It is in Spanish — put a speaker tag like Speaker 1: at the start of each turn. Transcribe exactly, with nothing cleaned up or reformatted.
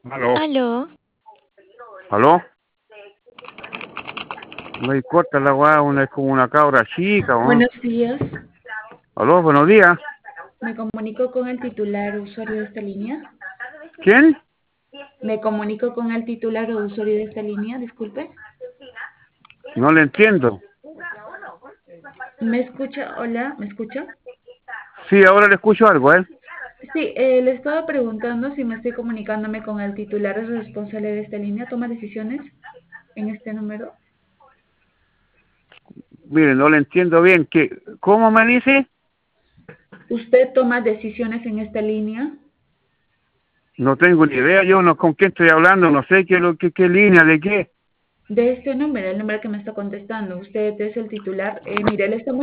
Speaker 1: Aló,
Speaker 2: Aló,
Speaker 1: aló. Me corta la weá, una es como una cabra chica, ¿no?
Speaker 3: Buenos días,
Speaker 1: Aló, buenos días.
Speaker 3: me comunico con el titular o usuario de esta línea.
Speaker 1: ¿Quién?
Speaker 3: Me comunico con el titular o usuario de esta línea, disculpe.
Speaker 1: No le entiendo.
Speaker 3: ¿Me escucha? Hola, ¿me escucha?
Speaker 1: Sí, ahora le escucho algo, ¿eh?
Speaker 3: Sí, eh, le estaba preguntando si me estoy comunicándome con el titular o responsable de esta línea. ¿Toma decisiones en este número?
Speaker 1: Mire, no le entiendo bien. ¿Qué? ¿Cómo me dice?
Speaker 3: ¿Usted toma decisiones en esta línea?
Speaker 1: No tengo ni idea, yo no con quién estoy hablando, no sé qué, lo, qué, qué línea, de qué.
Speaker 3: De este número, el número que me está contestando. Usted es el titular. Eh, mire, él está muy